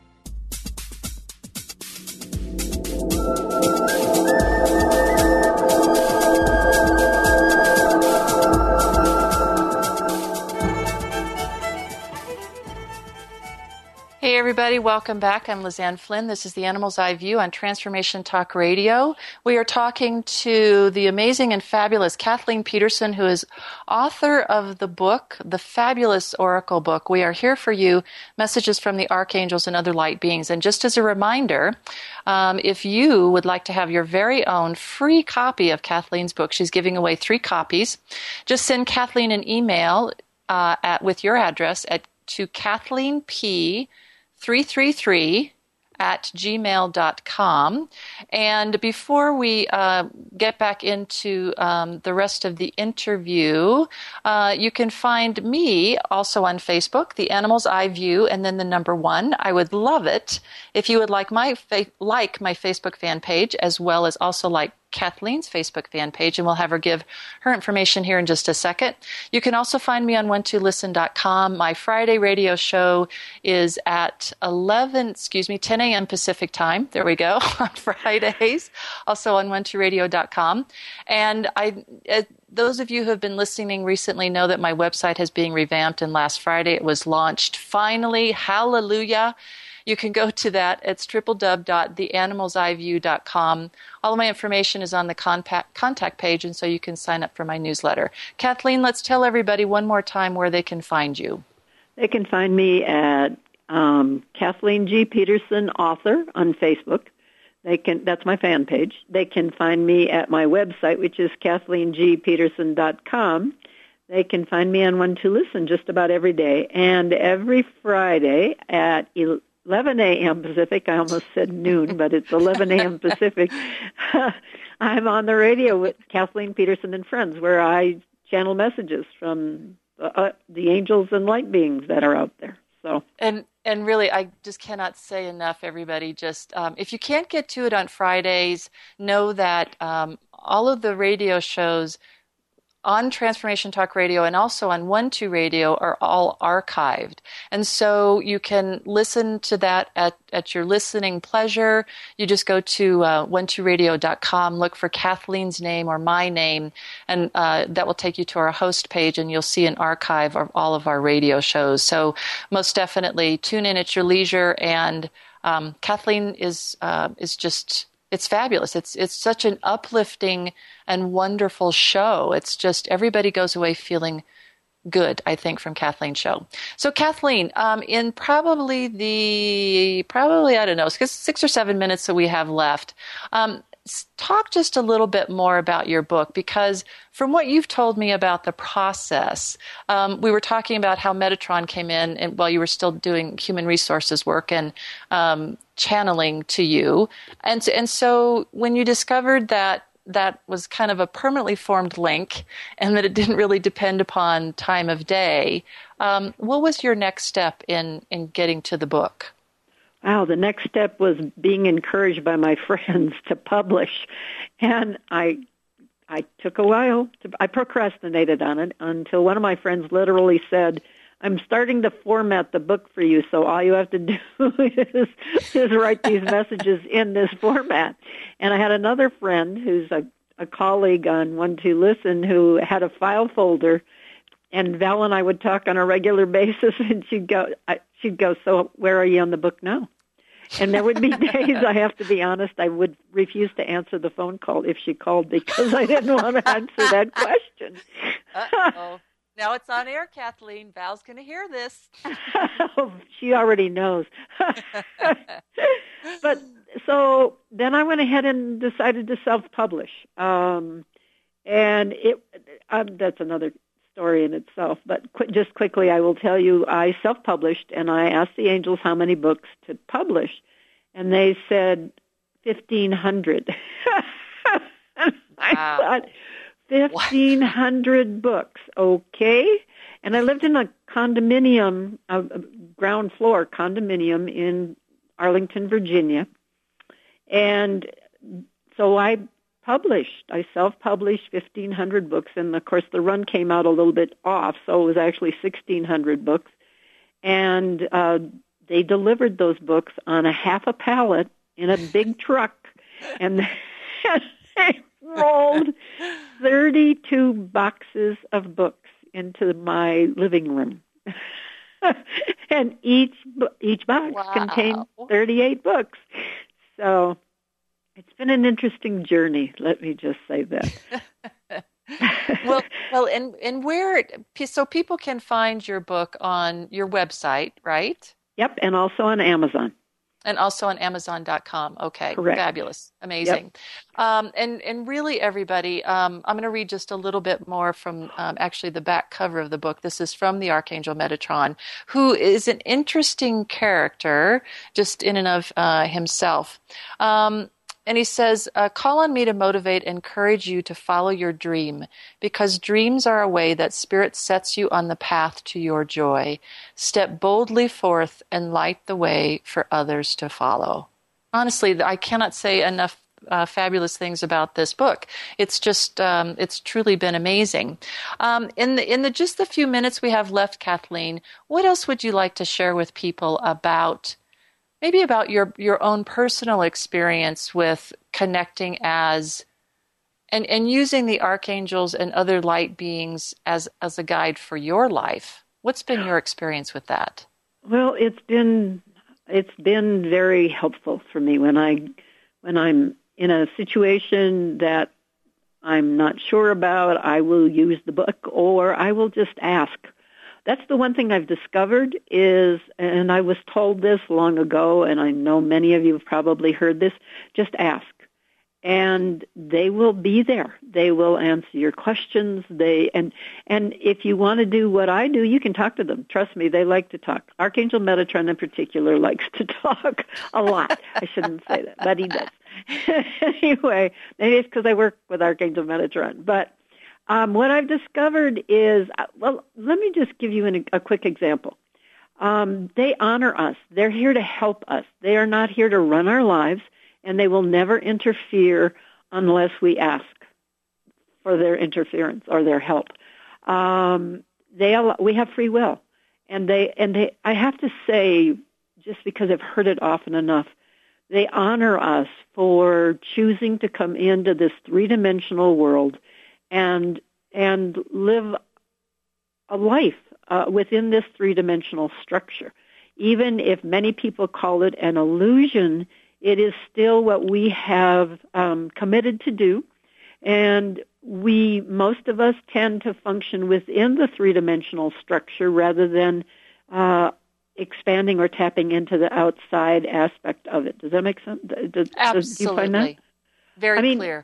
Hey everybody, welcome back. I'm Lizanne Flynn. This is the Animal's Eye View on Transformation Talk Radio. We are talking to the amazing and fabulous Kathleen Peterson, who is author of the book, The Fabulous Oracle Book. We are here for you, messages from the archangels and other light beings. And just as a reminder, um, if you would like to have your very own free copy of Kathleen's book, she's giving away three copies. Just send Kathleen an email uh, at with your address at to Kathleen P. three three three at gmail dot com. And before we uh, get back into um, the rest of the interview, uh, you can find me also on Facebook, The Animal's Eye View, and then the number one. I would love it if you would like my fa- like my Facebook fan page, as well as also like Kathleen's Facebook fan page, and we'll have her give her information here in just a second. You can also find me on one two listen dot com. My Friday radio show is at eleven, excuse me, ten a.m. Pacific time. There we go, on Fridays, also on one two radio dot com. And I, uh, those of you who have been listening recently know that my website has been revamped, and last Friday it was launched. Finally, hallelujah. You can go to that. It's w w w dot the animals eye view dot com. All of my information is on the contact, contact page, and so you can sign up for my newsletter. Kathleen, let's tell everybody one more time where they can find you. They can find me at um, Kathleen G. Peterson, author, on Facebook. They can. That's my fan page. They can find me at my website, which is kathleen g peterson dot com. They can find me on One to Listen just about every day. And every Friday at eleven a.m. Pacific, I almost said noon, but it's eleven a.m. Pacific, I'm on the radio with Kathleen Peterson and Friends, where I channel messages from uh, the angels and light beings that are out there. So And and really, I just cannot say enough, everybody. Just um, if you can't get to it on Fridays, know that um, all of the radio shows on Transformation Talk Radio and also on one two Radio are all archived. And so you can listen to that at, at your listening pleasure. You just go to uh, one two radio dot com, look for Kathleen's name or my name, and uh, that will take you to our host page, and you'll see an archive of all of our radio shows. So most definitely tune in at your leisure. And um, Kathleen is uh, is just... It's fabulous. It's it's such an uplifting and wonderful show. It's just everybody goes away feeling good, I think, from Kathleen's show. So Kathleen, um, in probably the, probably, I don't know, six or seven minutes that we have left, um, talk just a little bit more about your book, because from what you've told me about the process, um, we were talking about how Metatron came in and while you were still doing human resources work and um, channeling to you. And, and so when you discovered that that was kind of a permanently formed link and that it didn't really depend upon time of day, um, what was your next step in, in getting to the book? Wow, the next step was being encouraged by my friends to publish. And I I took a while. To, I procrastinated on it until one of my friends literally said, I'm starting to format the book for you, so all you have to do is, is write these messages in this format. And I had another friend who's a, a colleague on One to Listen who had a file folder, and Val and I would talk on a regular basis, and she'd go, I, she'd go, so where are you on the book now? And there would be days, I have to be honest, I would refuse to answer the phone call if she called because I didn't want to answer that question. Uh-oh. Now it's on air, Kathleen. Val's going to hear this. Oh, she already knows. But so then I went ahead and decided to self-publish. Um, and it um, that's another story in itself. But qu- just quickly, I will tell you, I self-published, and I asked the angels how many books to publish. And they said fifteen hundred. I Wow. thought, fifteen hundred books, okay? And I lived in a condominium, a ground floor condominium in Arlington, Virginia. And so I published, I self-published fifteen hundred books. And, of course, the run came out a little bit off, so it was actually sixteen hundred books. And uh, they delivered those books on a half a pallet in a big truck. And they rolled thirty-two boxes of books into my living room. And each each box Wow. contained thirty-eight books. So it's been an interesting journey, let me just say that. well, well, and, and where, so people can find your book on your website, right? Yep, and also on Amazon. And also on Amazon dot com. Okay, correct. Fabulous, amazing. Yep. Um, and and really, everybody, um, I'm going to read just a little bit more from um, actually the back cover of the book. This is from the Archangel Metatron, who is an interesting character just in and of uh, himself. Um, And he says, uh, call on me to motivate and encourage you to follow your dream, because dreams are a way that Spirit sets you on the path to your joy. Step boldly forth and light the way for others to follow. Honestly, I cannot say enough uh, fabulous things about this book. It's just, um, it's truly been amazing. Um, in the, in the just the few minutes we have left, Kathleen, what else would you like to share with people about maybe about your, your own personal experience with connecting as, and, and using the archangels and other light beings as, as a guide for your life? What's been your experience with that? Well, it's been, it's been very helpful for me when I, when I'm in a situation that I'm not sure about. I will use the book, or I will just ask. That's the one thing I've discovered is, and I was told this long ago, and I know many of you have probably heard this, just ask. And they will be there. They will answer your questions. They and and if you want to do what I do, you can talk to them. Trust me, they like to talk. Archangel Metatron in particular likes to talk a lot. I shouldn't say that, but he does. Anyway, maybe it's because I work with Archangel Metatron. But Um, what I've discovered is, well, let me just give you an, a quick example. Um, they honor us. They're here to help us. They are not here to run our lives, and they will never interfere unless we ask for their interference or their help. Um, they we have free will, and they and they. I have to say, just because I've heard it often enough, they honor us for choosing to come into this three-dimensional world and and live a life uh, within this three-dimensional structure. Even if many people call it an illusion, it is still what we have um, committed to do, and we, most of us, tend to function within the three-dimensional structure rather than uh, expanding or tapping into the outside aspect of it. Does that make sense? Does, Absolutely. Do you find that? Very I mean, clear.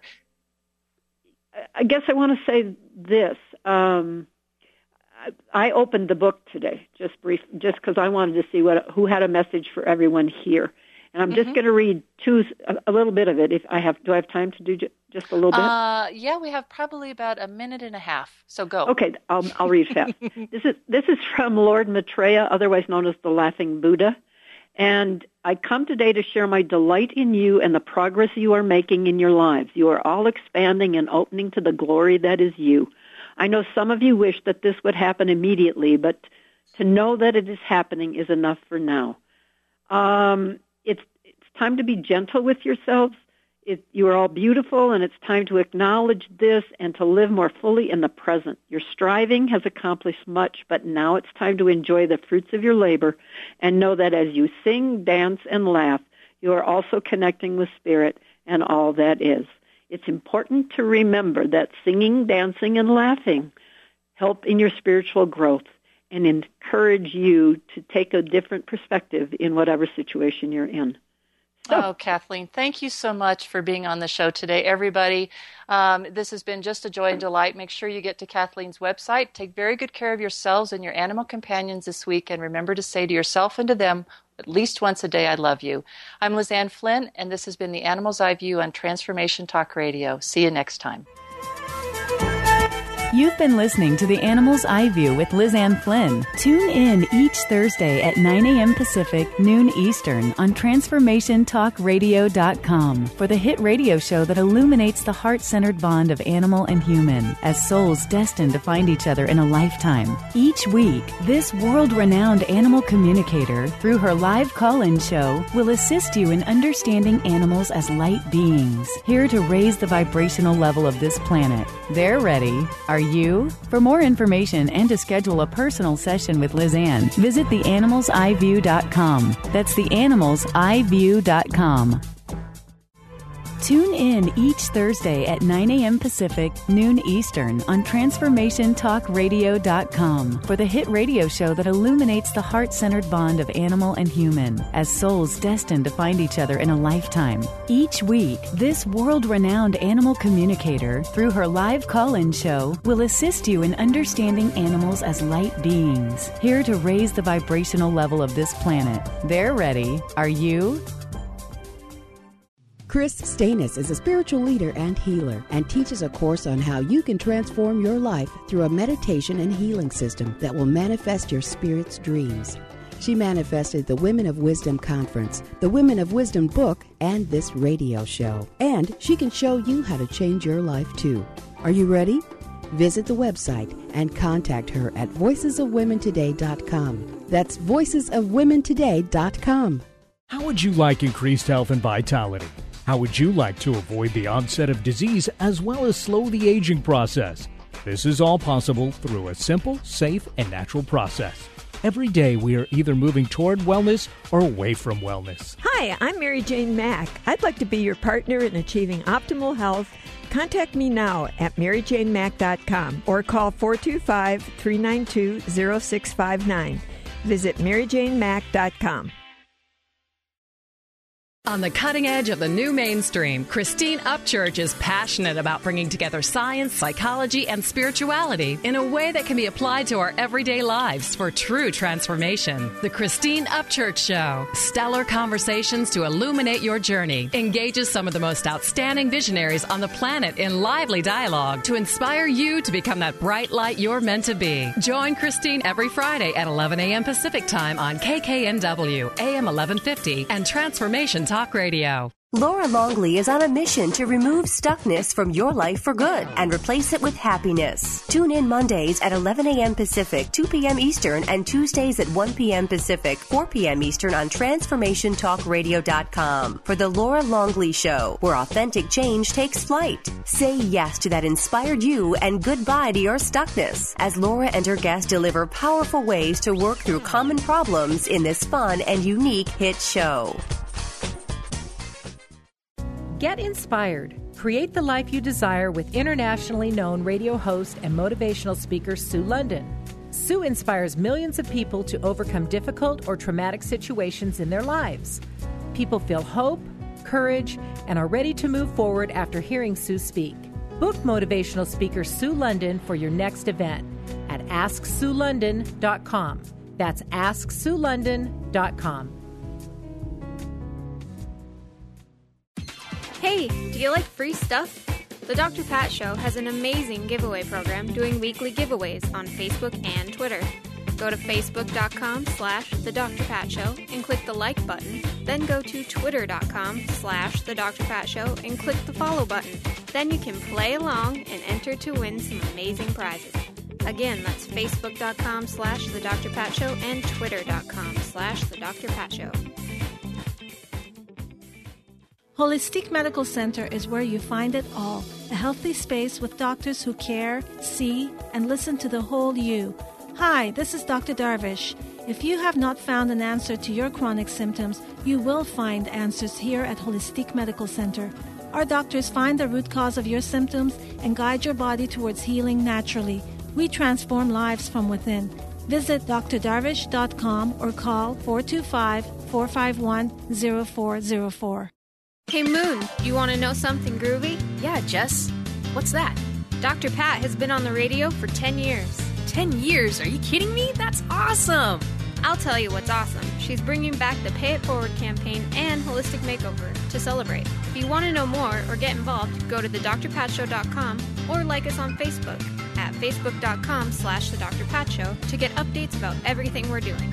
I guess I want to say this. Um, I opened the book today, just brief, just because I wanted to see what who had a message for everyone here, and I'm mm-hmm. just going to read two a, a little bit of it. If I have, do I have time to do j- just a little bit? Uh, yeah, we have probably about a minute and a half. So go. Okay, I'll I'll read fast. this is this is from Lord Maitreya, otherwise known as the Laughing Buddha, and I come today to share my delight in you and the progress you are making in your lives. You are all expanding and opening to the glory that is you. I know some of you wish that this would happen immediately, but to know that it is happening is enough for now. Um, it's it's time to be gentle with yourselves. It, you are all beautiful, and it's time to acknowledge this and to live more fully in the present. Your striving has accomplished much, but now it's time to enjoy the fruits of your labor and know that as you sing, dance, and laugh, you are also connecting with Spirit and all that is. It's important to remember that singing, dancing, and laughing help in your spiritual growth and encourage you to take a different perspective in whatever situation you're in. So. Oh, Kathleen, thank you so much for being on the show today. Everybody, um, this has been just a joy and delight. Make sure you get to Kathleen's website. Take very good care of yourselves and your animal companions this week, and remember to say to yourself and to them at least once a day, I love you. I'm Lizanne Flynn, and this has been The Animal's Eye View on Transformation Talk Radio. See you next time. You've been listening to The Animal's Eye View with Lizanne Flynn. Tune in each Thursday at nine a.m. Pacific, noon Eastern on transformation talk radio dot com for the hit radio show that illuminates the heart-centered bond of animal and human as souls destined to find each other in a lifetime. Each week, this world-renowned animal communicator, through her live call-in show, will assist you in understanding animals as light beings, here to raise the vibrational level of this planet. They're ready. Are you? For more information and to schedule a personal session with Lizanne, visit the animals eye view dot com. That's the animals eye view dot com. Tune in each Thursday at nine a.m. Pacific, noon Eastern on transformation talk radio dot com for the hit radio show that illuminates the heart-centered bond of animal and human as souls destined to find each other in a lifetime. Each week, this world-renowned animal communicator, through her live call-in show, will assist you in understanding animals as light beings, here to raise the vibrational level of this planet. They're ready. Are you? Chris Stanis is a spiritual leader and healer and teaches a course on how you can transform your life through a meditation and healing system that will manifest your spirit's dreams. She manifested the Women of Wisdom Conference, the Women of Wisdom book, and this radio show. And she can show you how to change your life too. Are you ready? Visit the website and contact her at voices of women today dot com. That's voices of women today dot com. How would you like increased health and vitality? How would you like to avoid the onset of disease as well as slow the aging process? This is all possible through a simple, safe, and natural process. Every day we are either moving toward wellness or away from wellness. Hi, I'm Mary Jane Mack. I'd like to be your partner in achieving optimal health. Contact me now at mary jane mack dot com or call four two five, three nine two, zero six five nine. Visit mary jane mack dot com. On the cutting edge of the new mainstream, Christine Upchurch is passionate about bringing together science, psychology, and spirituality in a way that can be applied to our everyday lives for true transformation. The Christine Upchurch Show, stellar conversations to illuminate your journey, engages some of the most outstanding visionaries on the planet in lively dialogue to inspire you to become that bright light you're meant to be. Join Christine every Friday at eleven a.m. Pacific Time on K K N W, A M eleven fifty, and Transformation Talk Radio. Laura Longley is on a mission to remove stuckness from your life for good and replace it with happiness. Tune in Mondays at eleven a.m. Pacific, two p.m. Eastern, and Tuesdays at one p.m. Pacific, four p.m. Eastern on transformation talk radio dot com for The Laura Longley Show, where authentic change takes flight. Say yes to that inspired you and goodbye to your stuckness as Laura and her guests deliver powerful ways to work through common problems in this fun and unique hit show. Get inspired. Create the life you desire with internationally known radio host and motivational speaker Sue London. Sue inspires millions of people to overcome difficult or traumatic situations in their lives. People feel hope, courage, and are ready to move forward after hearing Sue speak. Book motivational speaker Sue London for your next event at ask sue london dot com. That's ask sue london dot com. Hey, do you like free stuff? The Doctor Pat Show has an amazing giveaway program doing weekly giveaways on Facebook and Twitter. Go to facebook.com slash The Doctor Pat Show and click the like button. Then go to twitter.com slash The Doctor Pat Show and click the follow button. Then you can play along and enter to win some amazing prizes. Again, that's facebook.com slash The Doctor Pat Show and twitter.com slash The Doctor Pat Show. Holistic Medical Center is where you find it all. A healthy space with doctors who care, see, and listen to the whole you. Hi, this is Doctor Darvish. If you have not found an answer to your chronic symptoms, you will find answers here at Holistic Medical Center. Our doctors find the root cause of your symptoms and guide your body towards healing naturally. We transform lives from within. Visit d r darvish dot com or call four two five, four five one, zero four zero four. Hey Moon, you want to know something groovy? Yeah, Jess. What's that? Doctor Pat has been on the radio for ten years. ten years? Are you kidding me? That's awesome! I'll tell you what's awesome. She's bringing back the Pay It Forward campaign and Holistic Makeover to celebrate. If you want to know more or get involved, go to the dr pat show dot com or like us on Facebook at facebook.com slash the Doctor Pat Show to get updates about everything we're doing.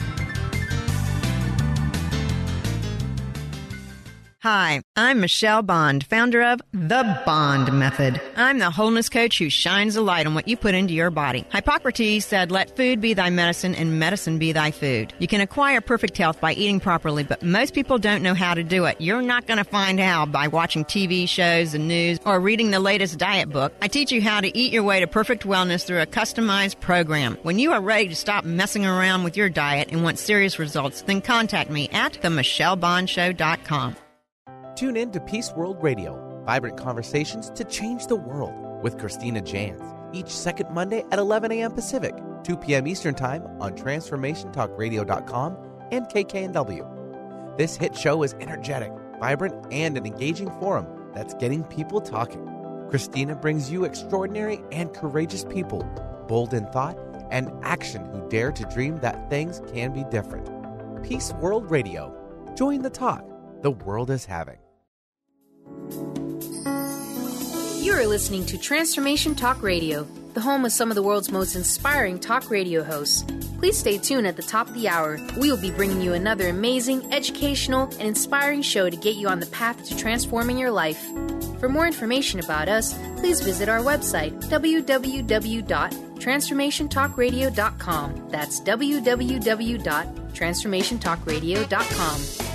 Hi, I'm Michelle Bond, founder of The Bond Method. I'm the wholeness coach who shines a light on what you put into your body. Hippocrates said, let food be thy medicine and medicine be thy food. You can acquire perfect health by eating properly, but most people don't know how to do it. You're not going to find out by watching T V shows, the news, or reading the latest diet book. I teach you how to eat your way to perfect wellness through a customized program. When you are ready to stop messing around with your diet and want serious results, then contact me at the michelle bond show dot com. Tune in to Peace World Radio, vibrant conversations to change the world with Christina Jans, each second Monday at eleven a.m. Pacific, two p.m. Eastern Time on transformation talk radio dot com and K K N W. This hit show is energetic, vibrant, and an engaging forum that's getting people talking. Christina brings you extraordinary and courageous people, bold in thought and action, who dare to dream that things can be different. Peace World Radio. Join the talk the world is having. You are listening to Transformation Talk Radio, the home of some of the world's most inspiring talk radio hosts. Please stay tuned at the top of the hour. We will be bringing you another amazing, educational, and inspiring show to get you on the path to transforming your life. For more information about us, please visit our website, w w w dot transformation talk radio dot com. That's w w w dot transformation talk radio dot com.